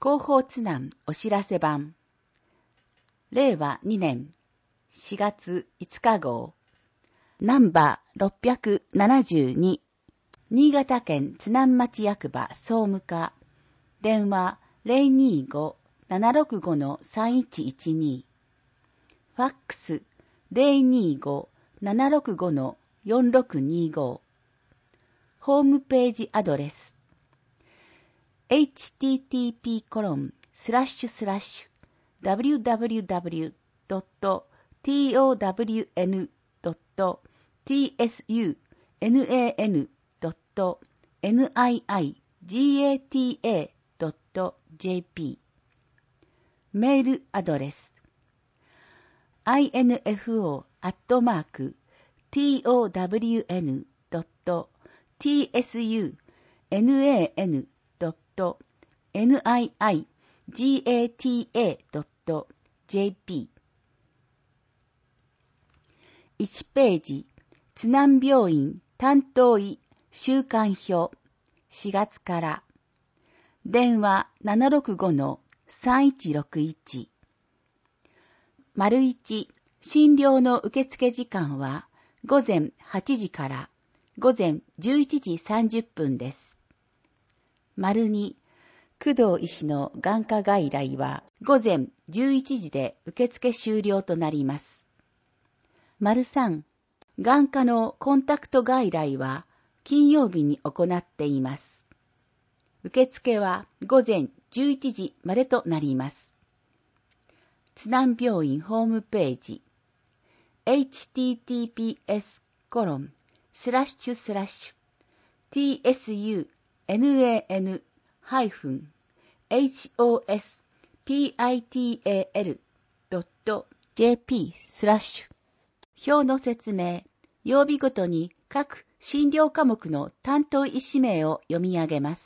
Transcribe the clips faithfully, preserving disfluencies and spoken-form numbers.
広報津南お知らせ版。れいわにねんしがついつか号。ナンバーろっぴゃくななじゅうに。新潟県津南町役場総務課。電話 ゼロにーご ななろくご さんいちいちに。ファックス ゼロにーご ななろくご よんろくにーご。ホームページアドレス。エイチティーティーピーコロンスラッシュスラッシュダブリューダブリューダブリュードットトウドットツナドットニーガタドットジェーピー。メールアドレス アイエヌエフオー アットマーク トウダブリューエヌ ドット ツナドット ニーガタドットジェーピー。いちページ、津南病院担当医週間表しがつから。電話 ななろくご さんいちろくいち。丸いち、診療の受付時間は午前はちじから午前じゅういちじさんじゅっぷんです。丸に、工藤医師の眼科外来は午前じゅういちじで受付終了となります。丸さん、眼科のコンタクト外来は金曜日に行っています。受付は午前じゅういちじまでとなります。津南病院ホームページ エイチティーティーピーエスコロンスラッシュスラッシュ ティーエスユーエヌエーエヌ ハイフン エイチオーエスピーアイティーエーエル ドット ジェーピー スラッシュ。表の説明、曜日ごとに各診療科目の担当医師名を読み上げます。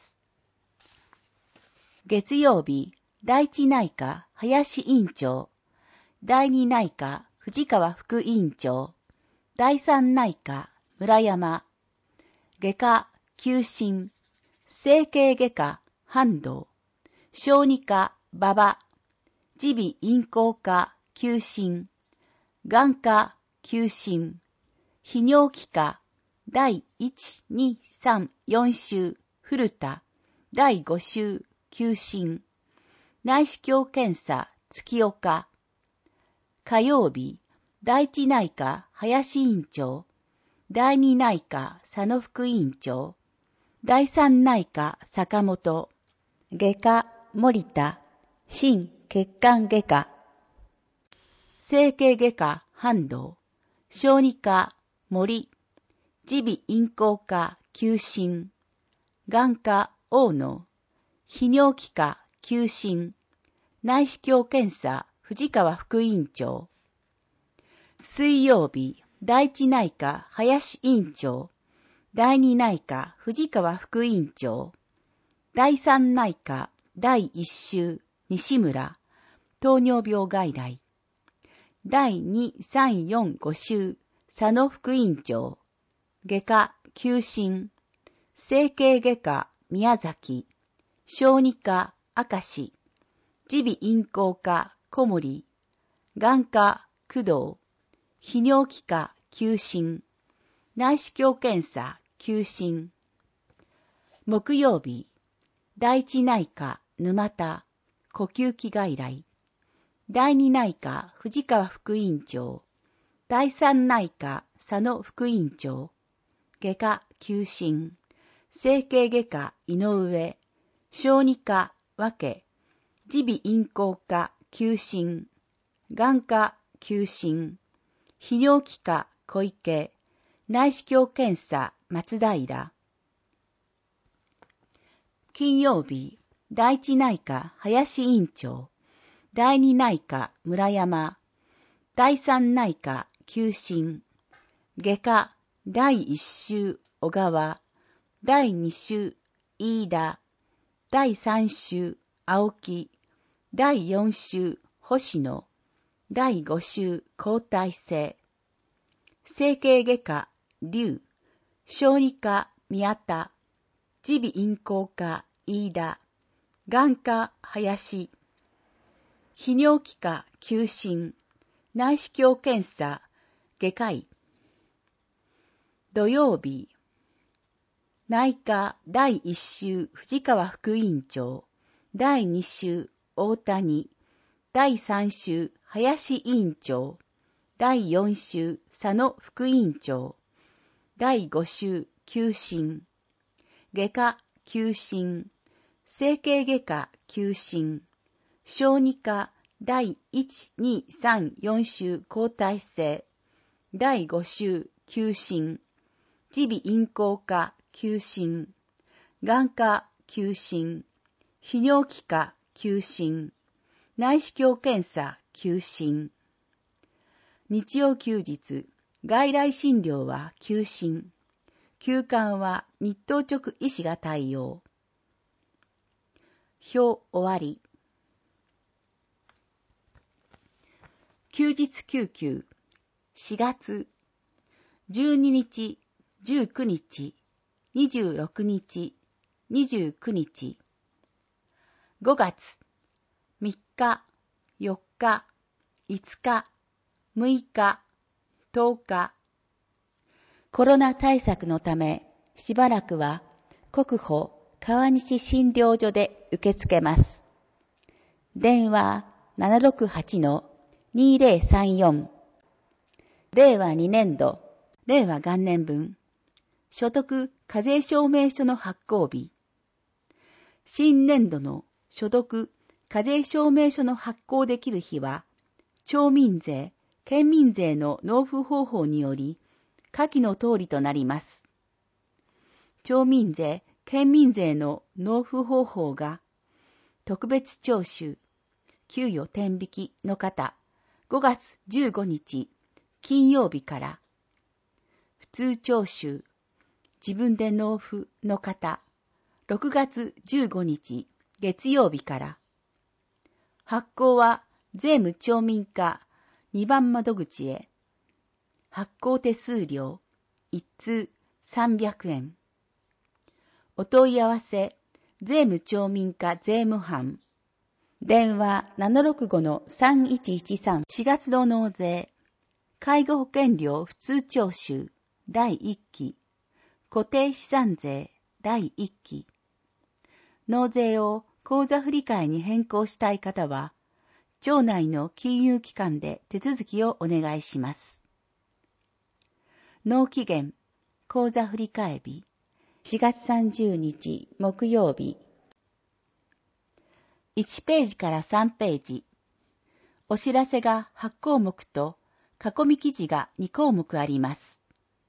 月曜日、第一内科林院長、第二内科藤川副院長、第三内科村山、外科急診、整形外科半藤、小児科馬場、耳鼻咽喉科急診、眼科急診、泌尿器科だいいち、に、さん、よん週古田、だいご週急診、内視鏡検査月岡、火曜日、第一内科林院長、第二内科佐野副院長、第三内科坂本、外科森田、心血管外科、整形外科半藤、小児科森、耳鼻咽喉科急診、眼科大野、泌尿器科急診、内視鏡検査藤川副院長。水曜日、第一内科林院長、第二内科藤川副院長、第三内科第一週西村、糖尿病外来、第二、三、四、五週佐野副院長、外科急診、整形外科宮崎、小児科明石、耳鼻咽喉科小森、眼科工藤、泌尿器科急診、内視鏡検査急診。木曜日、第一内科沼田、呼吸器外来、第二内科藤川副院長、第三内科佐野副院長、外科急診、整形外科井上、小児科和気、耳鼻咽喉科急診、眼科急診、泌尿器科小池、内視鏡検査松平。金曜日、第一内科林院長、第二内科村山、第三内科急診、外科第一週小川、第二週飯田、第三週青木、第四週星野、第五週交代制、整形外科龍、小児科宮田、耳鼻咽喉科飯田、 眼科林、泌尿器科休診、内視鏡検査、外科医。土曜日、内科だいいっ週藤川副院長、だいに週大谷、だいさん週林委員長、だいよん週佐野副院長、だいご週休診、外科休診、整形外科休診、小児科だいいち、に、さん、よん週交代制、だいご週休診、耳鼻咽喉科休診、眼科休診、泌尿器科休診、内視鏡検査休診。日曜休日、外来診療は休診。休館は日当直医師が対応。表終わり。休日救急しがつじゅうににち、じゅうくにち、にじゅうろくにち、にじゅうくにち。ごがつみっか、よっか、いつか、むいか、とおか。コロナ対策のため、しばらくは国保川西診療所で受け付けます。電話 ななろくはちのにぜろさんよん。れいわにねんど、令和元年分。所得課税証明書の発行日。新年度の所得課税証明書の発行できる日は、町民税、県民税の納付方法により、下記の通りとなります。町民税、県民税の納付方法が、特別徴収、給与天引きの方、ごがつじゅうごにち、金曜日から、普通徴収、自分で納付の方、ろくがつじゅうごにち、月曜日から、発行は税務町民課にばん窓口へ、発行手数料一通さんびゃくえん。お問い合わせ、税務町民課税務班。電話 ななろくごのさんいちいちさん。しがつの納税。介護保険料普通徴収だいいっき。固定資産税だいいっき。納税を口座振替に変更したい方は、町内の金融機関で手続きをお願いします。納期限、口座振替日、しがつさんじゅうにち木曜日。いちページからさんページ。お知らせがはちこうもくと、囲み記事がにこうもくあります。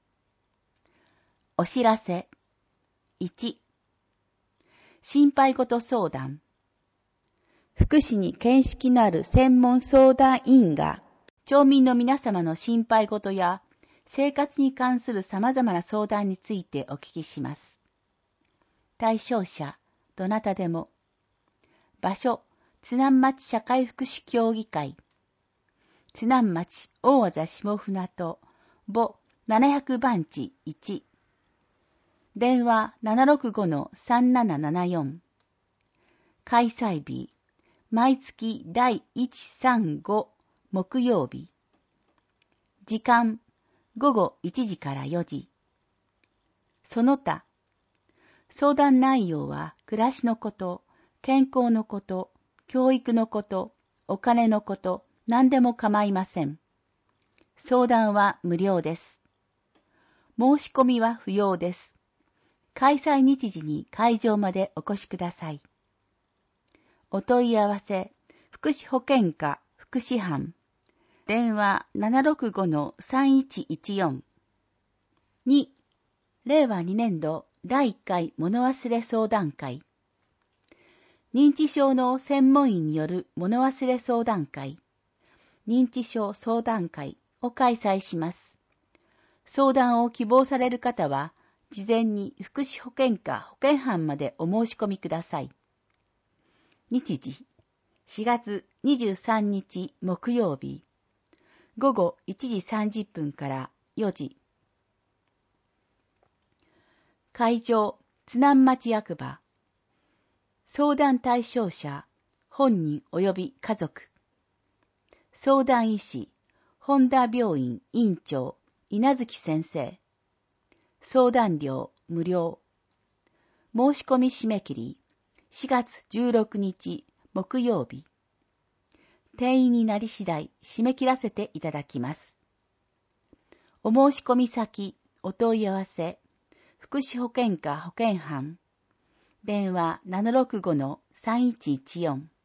お知らせ。いち、心配事相談。福祉に見識のある専門相談委員が、町民の皆様の心配事や生活に関する様々な相談についてお聞きします。対象者、どなたでも。場所、津南町社会福祉協議会。津南町大字下船渡、母ななひゃくばんちいち。電話 ななろくごのさんななななよん。開催日、毎月だいいち、さん、ご木曜日。時間、ごごいちじからよじ。その他、相談内容は暮らしのこと、健康のこと、教育のこと、お金のこと、何でも構いません。相談は無料です。申し込みは不要です。開催日時に会場までお越しください。お問い合わせ、福祉保健課福祉班。電話 ななろくごのさんいちいちよん。に、れいわにねんどだいいっかい物忘れ相談会。認知症の専門医による物忘れ相談会、認知症相談会を開催します。相談を希望される方は、事前に福祉保健課保健班までお申し込みください。日時、しがつにじゅうさんにち木曜日、ごごいちじさんじゅっぷんからよじ。会場、津南町役場。 相談対象者、本人及び家族。相談医師、本田病院院長、稲月先生。相談料無料。申し込み締め切り、しがつじゅうろくにち木曜日。定員になり次第締め切らせていただきます。お申し込み先、お問い合わせ、福祉保健課保健班。電話 ななろくごのさんいちいちよん。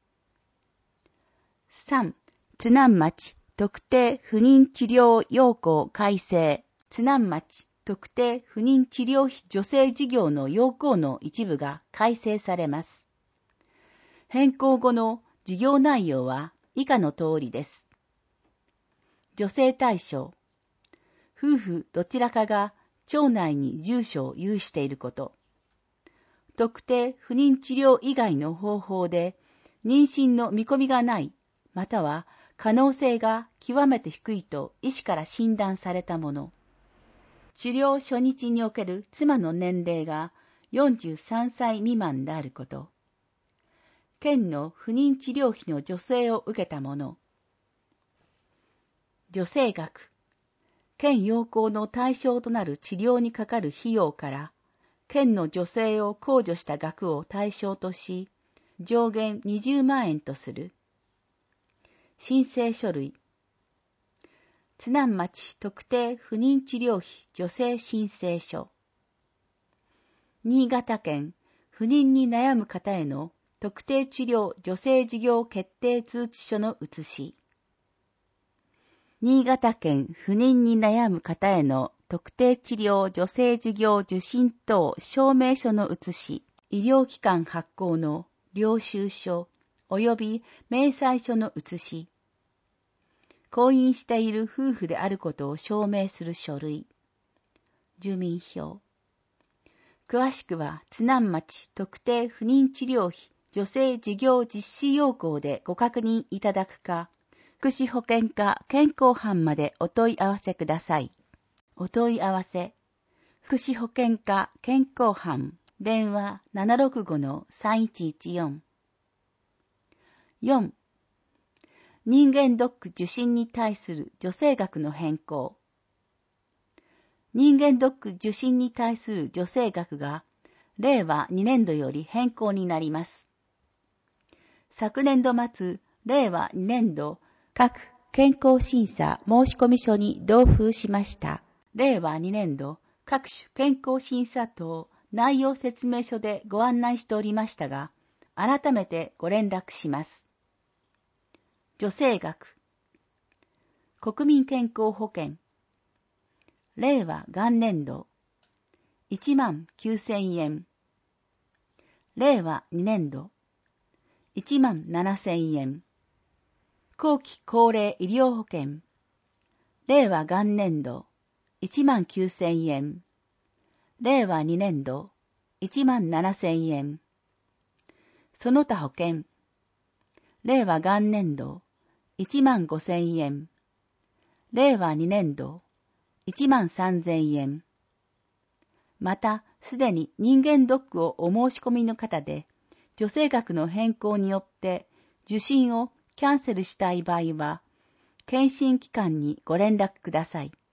さん. 津南町特定不妊治療要項改正。津南町特定不妊治療費助成事業の要項の一部が改正されます。変更後の事業内容は以下の通りです。助成対象。夫婦どちらかが町内に住所を有していること。特定不妊治療以外の方法で妊娠の見込みがない、または可能性が極めて低いと医師から診断されたもの。治療初日における妻の年齢がよんじゅうさんさい未満であること。県の不妊治療費の助成を受けたもの。助成額。県要項の対象となる治療にかかる費用から、県の助成を控除した額を対象とし、上限にじゅうまんえんとする。申請書類。津南町特定不妊治療費助成申請書。新潟県不妊に悩む方への特定治療助成事業決定通知書の写し。新潟県不妊に悩む方への特定治療助成事業受診等証明書の写し、医療機関発行の領収書及び明細書の写し、婚姻している夫婦であることを証明する書類、住民票。詳しくは津南町特定不妊治療費助成事業実施要項でご確認いただくか、福祉保健課健康班までお問い合わせください。お問い合わせ、福祉保健課健康班、電話 ななろくごのさんいちいちよん。よん. 人間ドック受診に対する助成額の変更。人間ドック受診に対する助成額が、れいわにねんどより変更になります。昨年度末、れいわにねんど、各健康審査申込書に同封しました。れいわにねんど各種健康審査等内容説明書でご案内しておりましたが、改めてご連絡します。助成額。国民健康保険。れいわ元年度いちまんきゅうせんえん。れいわにねんどいちまんななせんえん。後期高齢医療保険。れいわ元年度いちまんきゅうせんえん。れいわにねんどいちまんななせんえん。その他保険。れいわ元年度いちまんごせんえん。れいわにねんどいちまんさんぜんえん。また、すでに人間ドックをお申し込みの方で、助成額の変更によって受診をキャンセルしたい場合は、検診機関にご連絡ください。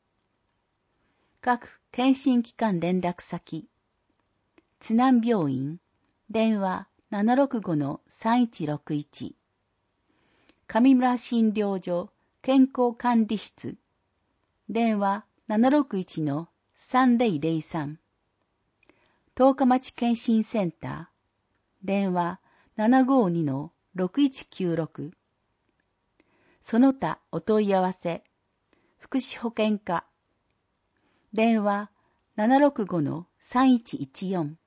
各検診機関連絡先。津南病院、電話 ななろくごのさんいちろくいち。上村診療所健康管理室、電話 ななろくいちのさんぜろぜろさん。十日町検診センター、電話 ななごにのろくいちきゅうろく。その他お問い合わせ、福祉保健課、電話 ななろくごのさんいちいちよん。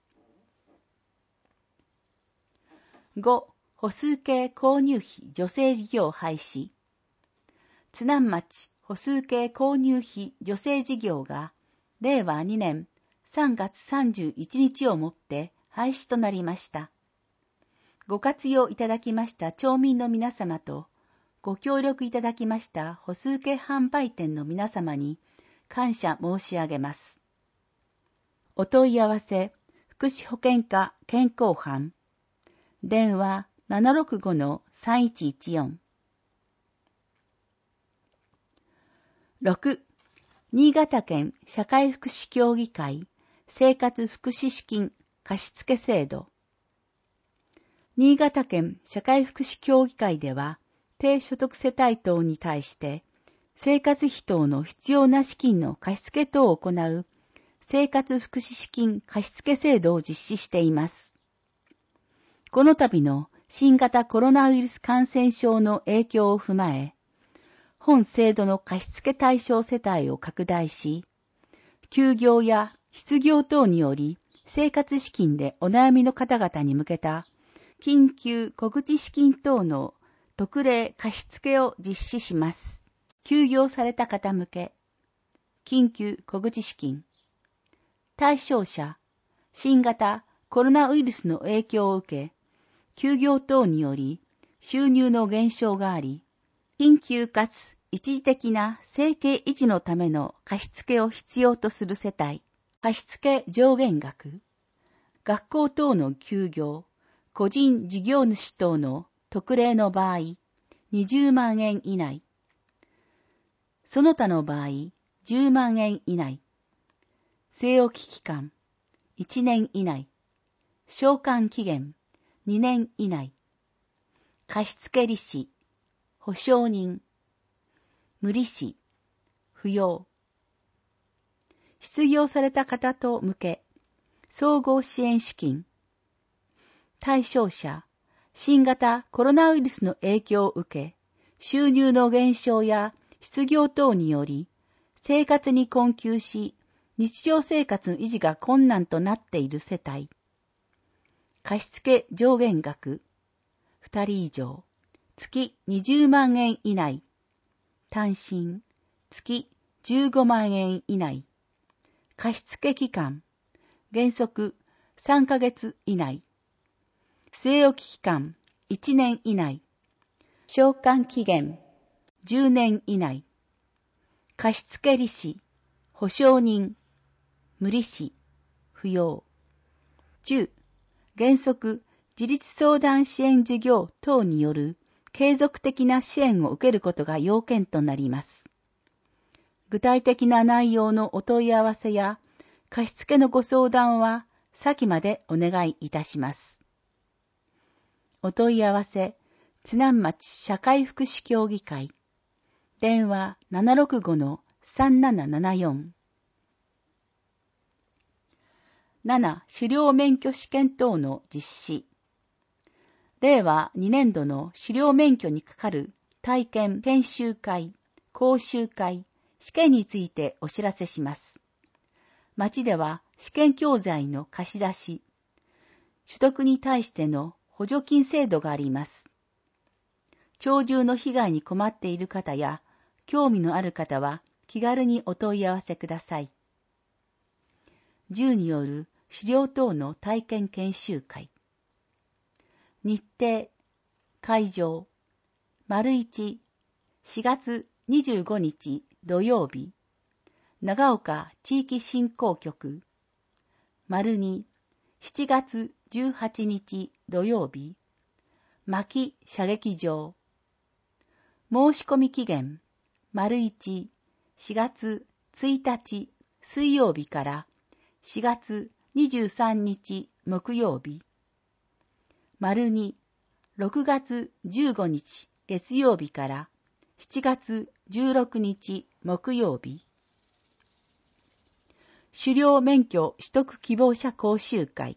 ご. 歩数計購入費助成事業廃止。津南町歩数計購入費助成事業がれいわにねんさんがつさんじゅういちにちをもって廃止となりました。ご活用いただきました町民の皆様と、ご協力いただきました歩数計販売店の皆様に感謝申し上げます。お問い合わせ、福福祉保険課健康班。電話 ななろくごのさんいちいちよん。ろく. 新潟県社会福祉協議会生活福祉資金貸付制度。新潟県社会福祉協議会では、低所得世帯等に対して生活費等の必要な資金の貸付等を行う生活福祉資金貸付制度を実施しています。この度の新型コロナウイルス感染症の影響を踏まえ、本制度の貸付対象世帯を拡大し、休業や失業等により生活資金でお悩みの方々に向けた緊急小口資金等の特例貸付を実施します。休業された方向け、緊急小口資金。対象者、新型コロナウイルスの影響を受け、休業等により収入の減少があり、緊急かつ一時的な生計維持のための貸付を必要とする世帯、貸付上限額、学校等の休業、個人事業主等の特例の場合、にじゅうまんえん以内、その他の場合、じゅうまんえん以内、据え置き期間、いちねん以内、償還期限、にねん以内、貸付利子、保証人、無利子、不要。失業された方と向け、総合支援資金。対象者、新型コロナウイルスの影響を受け、収入の減少や失業等により、生活に困窮し、日常生活の維持が困難となっている世帯。貸付上限額、ふたり以上、月にじゅうまんえん以内、単身、月じゅうごまんえん以内、貸付期間、原則さんかげつ以内、据え置き期間いちねん以内、償還期限じゅうねん以内、貸付利子、保証人、無利子、不要。じゅう. 原則、自立相談支援事業等による継続的な支援を受けることが要件となります。具体的な内容のお問い合わせや貸付のご相談は先までお願いいたします。お問い合わせ、津南町社会福祉協議会。電話 ななろくごのさんななななよん。なな. 狩猟免許試験等の実施。れいわにねんどの狩猟免許にかかる体験研修会、講習会、試験についてお知らせします。町では試験教材の貸し出し、取得に対しての補助金制度があります。鳥獣の被害に困っている方や興味のある方は気軽にお問い合わせください。銃による狩猟等の体験研修会。日程、会場、丸一、しがつにじゅうごにち土曜日、長岡地域振興局。丸二、しちがつじゅうはちにち土曜日、牧射撃場。申し込み期限、丸一、しがつついたち水曜日からしがつにじゅうさんにち木曜日。丸二、ろくがつじゅうごにち月曜日からしちがつじゅうろくにち木曜日。狩猟免許取得希望者講習会。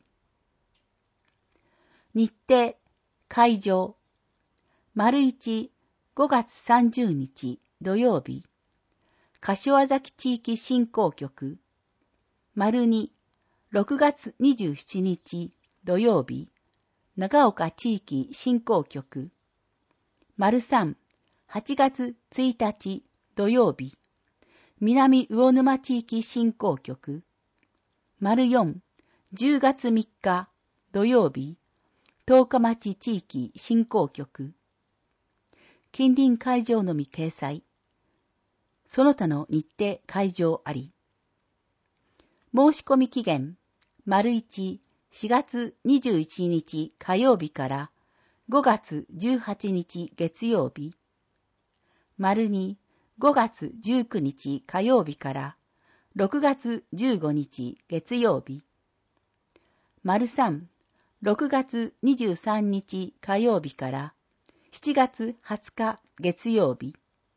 日程、会場。丸一、ごがつさんじゅうにち土曜日、柏崎地域振興局。丸二、ろくがつにじゅうしちにち土曜日、長岡地域振興局。丸三、はちがつついたち土曜日、南魚沼地域振興局。丸四、じゅうがつみっか土曜日、十日町地域振興局。近隣会場のみ掲載。その他の日程会場あり。申し込み期限、丸一、 しがつにじゅういちにち火曜日からごがつじゅうはちにち月曜日。丸に、ごがつじゅうくにち火曜日からろくがつじゅうごにち月曜日。丸さん、ろくがつにじゅうさんにち火曜日からしちがつはつか月曜日。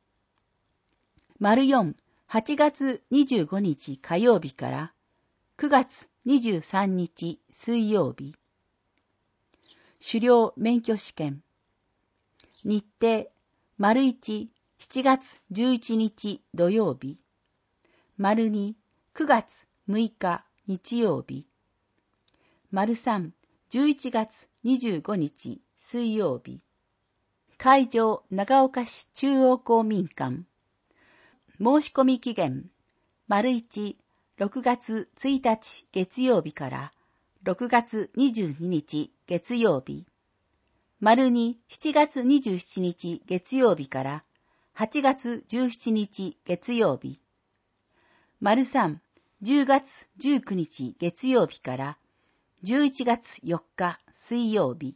丸よん、はちがつにじゅうごにち火曜日からくがつにじゅうさんにち水曜日。狩猟免許試験。日程、丸いち、しちがつじゅういちにち土曜日。丸に、くがつむいか日曜日。丸さん、じゅういちがつにじゅうごにち水曜日。会場長岡市中央公民館。申し込み期限、丸いち、ろくがつついたち月曜日からろくがつにじゅうににち月曜日。丸に、しちがつにじゅうしちにち月曜日からはちがつじゅうしちにち月曜日。丸さん、じゅうがつじゅうくにち月曜日からじゅういちがつよっか水曜日。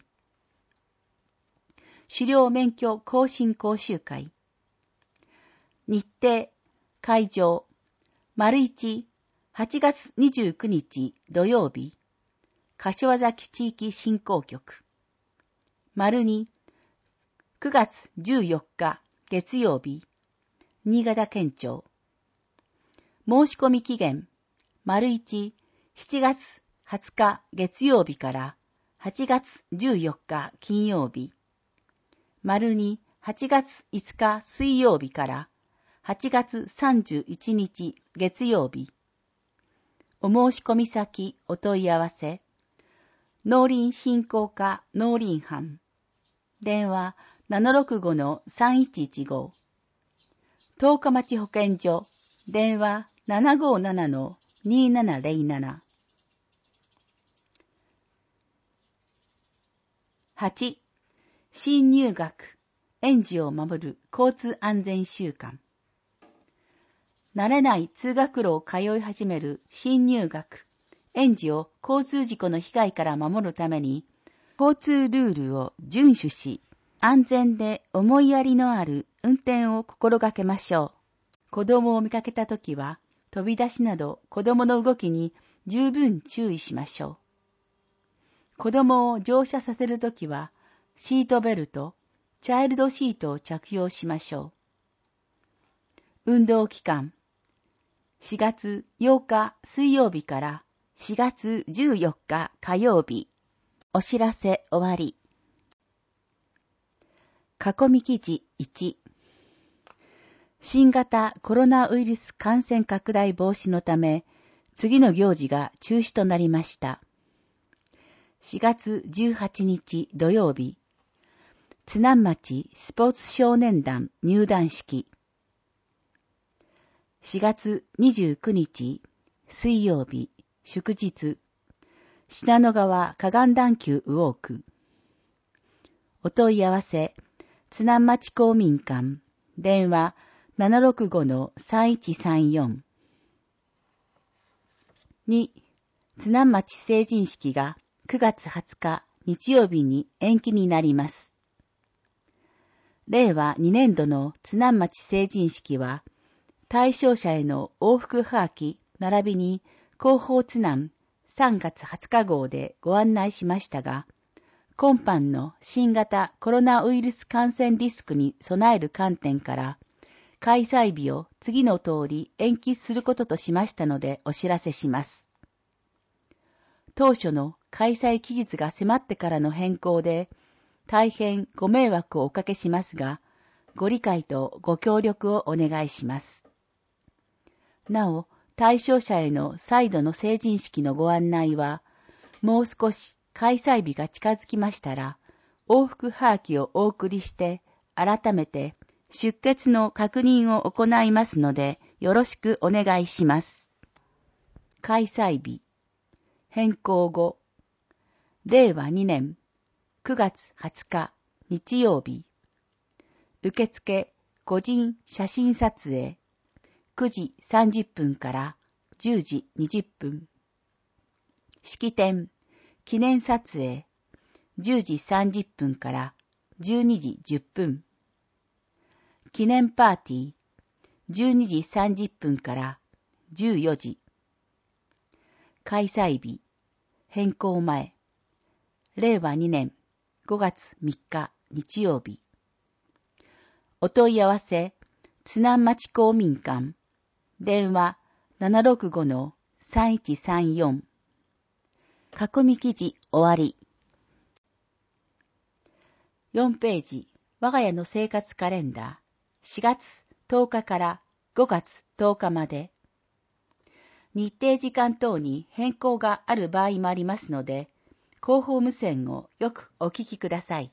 狩猟免許更新講習会。日程、会場、丸いち、はちがつにじゅうくにち土曜日、柏崎地域振興局。丸に、くがつじゅうよっか月曜日、新潟県庁。申し込み期限、丸いち、しちがつはつか月曜日からはちがつじゅうよっか金曜日。丸に、はちがついつか水曜日からはちがつさんじゅういちにち月曜日。お申し込み先お問い合わせ。農林振興課農林班。電話 ななろくごのさんいちいちご。十日町保健所。電話 ななごななのにななぜろなな。はち. 新入学、園児を守る交通安全週間。慣れない通学路を通い始める新入学、園児を交通事故の被害から守るために、交通ルールを遵守し、安全で思いやりのある運転を心がけましょう。子供を見かけたときは、飛び出しなど子供の動きに十分注意しましょう。子供を乗車させるときは、シートベルト、チャイルドシートを着用しましょう。運動期間、しがつようか水曜日からしがつじゅうよっか火曜日。お知らせ終わり。囲み記事いち。新型コロナウイルス感染拡大防止のため、次の行事が中止となりました。しがつじゅうはちにち土曜日、津南町スポーツ少年団入団式。しがつにじゅうくにち水曜日、祝日、信濃川河岸段丘ウォーク。お問い合わせ、津南町公民館、電話 ななろくごのさんいちさんよん。に. 津南町成人式がくがつはつか日曜日に延期になります。れいわにねんどの津南町成人式は、対象者への往復はがき並びに広報津南さんがつはつか号でご案内しましたが、今般の新型コロナウイルス感染リスクに備える観点から、開催日を次の通り延期することとしましたのでお知らせします。当初の開催期日が迫ってからの変更で、大変ご迷惑をおかけしますが、ご理解とご協力をお願いします。なお、対象者への再度の成人式のご案内は、もう少し開催日が近づきましたら、往復はがきをお送りして、改めて出欠の確認を行いますので、よろしくお願いします。開催日、変更後、れいわにねんくがつはつか日曜日、受付個人写真撮影、くじさんじゅっぷんからじゅうじにじゅっぷん。式典、 記念撮影、じゅうじさんじゅっぷんからじゅうにじじゅっぷん。記念パーティー、じゅうにじさんじゅっぷんからじゅうよじ。開催日、変更前、れいわにねんごがつみっか日曜日。お問い合わせ、津南町公民館、電話 ななろくごのさんいちさんよん。囲み記事終わり。よんページ、我が家の生活カレンダー、しがつとおかからごがつとおかまで。日程時間等に変更がある場合もありますので、広報無線をよくお聞きください。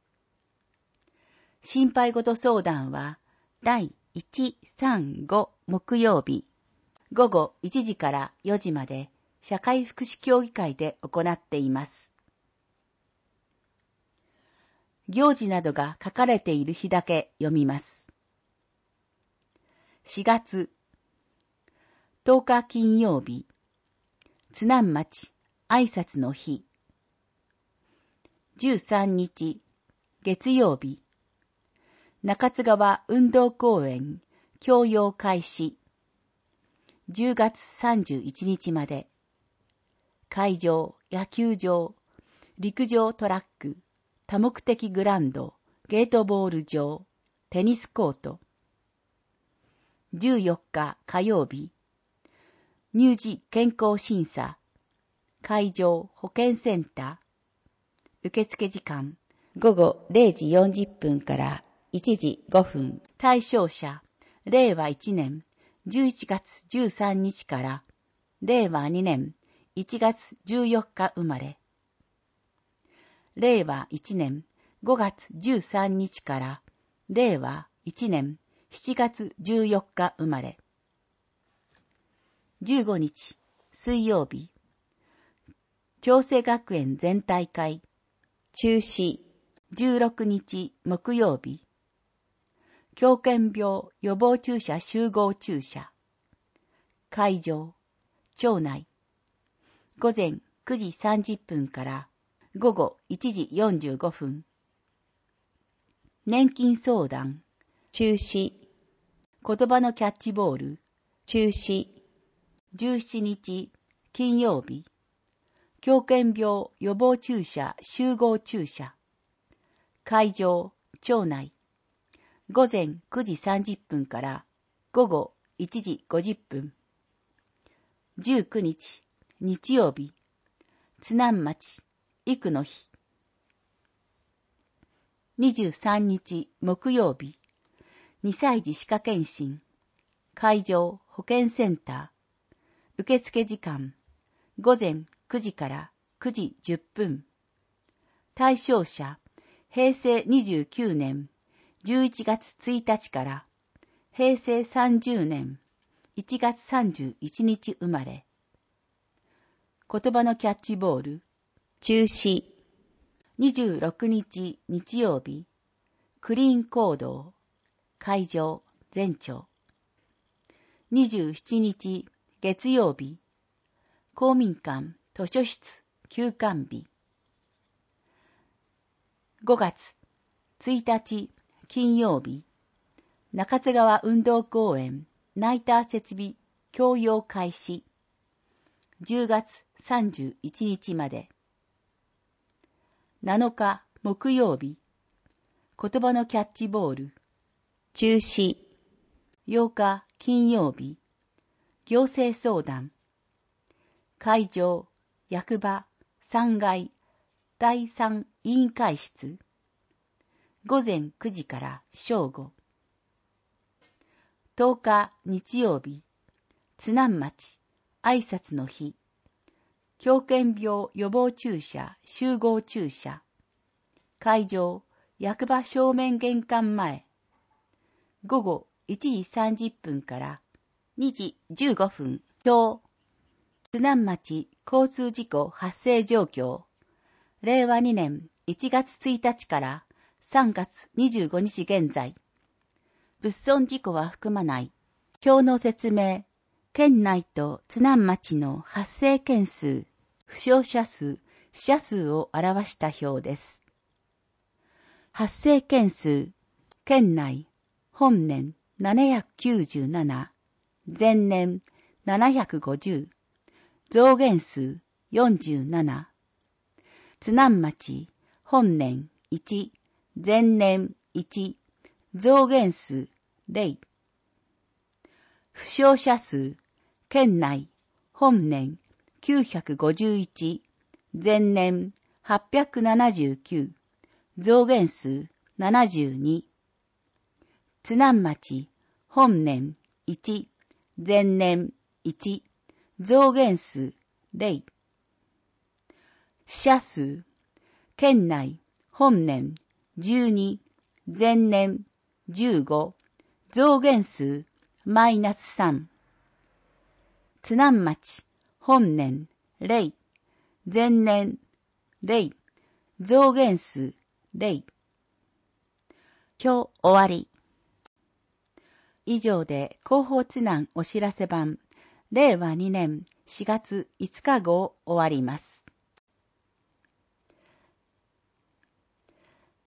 心配事相談は、だいいち、さん、ご木曜日、ごごいちじからよじまで、社会福祉協議会で行っています。行事などが書かれている日だけ読みます。しがつとおか金曜日、津南町挨拶の日。じゅうさんにち月曜日、中津川運動公園教養開始。じゅうがつさんじゅういちにちまで。会場、野球場、陸上トラック、多目的グラウンド、ゲートボール場、テニスコート。じゅうよっか火曜日、乳児健康審査、会場保健センター、受付時間、ごごれいじよんじゅっぷんからいちじごふん、対象者、れいわいちねんじゅういちがつじゅうさんにちかられいわにねんいちがつじゅうよっか生まれ、れいわいちねんごがつじゅうさんにちかられいわいちねんしちがつじゅうよっか生まれ。じゅうごにち水曜日、長生学園全体会中止。じゅうろくにち木曜日、狂犬病予防注射集合注射。会場、町内。午前くじさんじゅっぷんからごごいちじよんじゅうごふん。年金相談、中止。言葉のキャッチボール、中止。じゅうしちにち金曜日、狂犬病予防注射集合注射。会場、町内。午前くじさんじゅっぷんからごごいちじごじゅっぷん。じゅうくにち日曜日、津南町育の日。にじゅうさんにち木曜日、にさいじ歯科検診。会場保健センター。受付時間、午前くじからくじじゅっぷん。対象者、へいせいにじゅうきゅうねんじゅういちがつついたちからへいせいさんじゅうねんいちがつさんじゅういちにち生まれ。言葉のキャッチボール、中止。にじゅうろくにち日曜日、クリーン行動。会場、全町。にじゅうしちにち月曜日、公民館図書室休館日。ごがつついたち金曜日、中津川運動公園ナイター設備共用開始。じゅうがつさんじゅういちにちまで。なのか木曜日、言葉のキャッチボール、中止。ようか金曜日、行政相談。会場、役場、さんがい、だいさん委員会室。午前くじから正午。とおか日曜日、津南町挨拶の日。狂犬病予防注射集合注射。会場、役場正面玄関前。ごごいちじさんじゅっぷんからにじじゅうごふん。今日、津南町交通事故発生状況。れいわにねんいちがつついたちからさんがつにじゅうごにち現在。物損事故は含まない。表の説明。県内と津南町の発生件数、負傷者数、 死者数を表した表です。発生件数、県内、本年ななひゃくきゅうじゅうなな、前年ななひゃくごじゅう、増減数よんじゅうなな、津南町、本年いち、前年いち、増減数ゼロ、負傷者数、県内、本年きゅうひゃくごじゅういち、前年はっぴゃくななじゅうきゅう、増減数ななじゅうに、津南町、本年いち、前年いち、増減数ゼロ、死者数、県内、本年じゅうに、前年じゅうご、増減数マイナスさん、津南町、本年ゼロ、前年ゼロ、増減数ゼロ。今日終わり。以上で広報津南お知らせ版、れいわにねんしがついつか号終わります。